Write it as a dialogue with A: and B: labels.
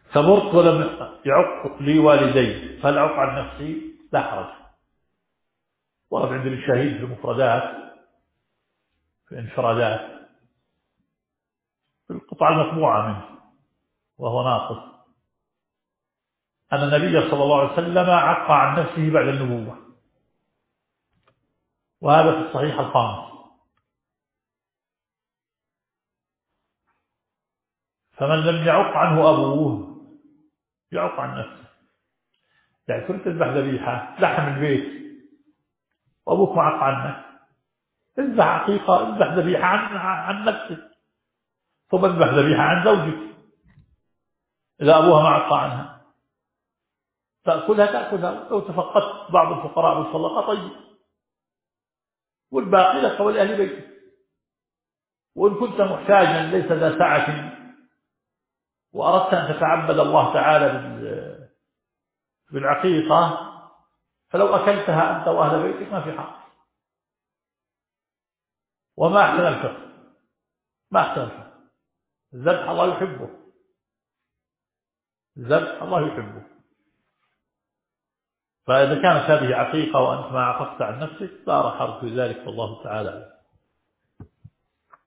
A: كبرت ولم يعق لي والدي فهل أعق عن نفسي؟ لا حرج. ورد عند الشهيد في المفردات في انفرادات في القطعة المطبوعة منه وهو ناقص أن النبي صلى الله عليه وسلم عق عن نفسه بعد النبوة، وهذا في الصحيح الخامس. فمن لم يعق عنه أبوه يعق عن نفسه. يعني كنت تذبح ذبيحة لحم البيت وأبوك ما عق عنك، اذبح عقيقة، اذبح ذبيحة عن نفسك، ثم اذبح ذبيحة عن زوجك إذا أبوها ما عق عنها، تأكلها. لو تفقدت بعض الفقراء بالصدقة طيب، والباقي لك ولأهل بيتك. وإن كنت محتاجا ليس ذا سعة وأردت أن تتعبد الله تعالى بالعقيقة فلو أكلتها أنت وأهل بيتك ما في حق. وما أحسن الفقه، ما أحسن الفقه. الذبح الله يحبه، الذبح الله يحبه. فإذا كانت هذه عقيقة وأنت ما عققت عن نفسك لا حرج في ذلك، والله تعالى.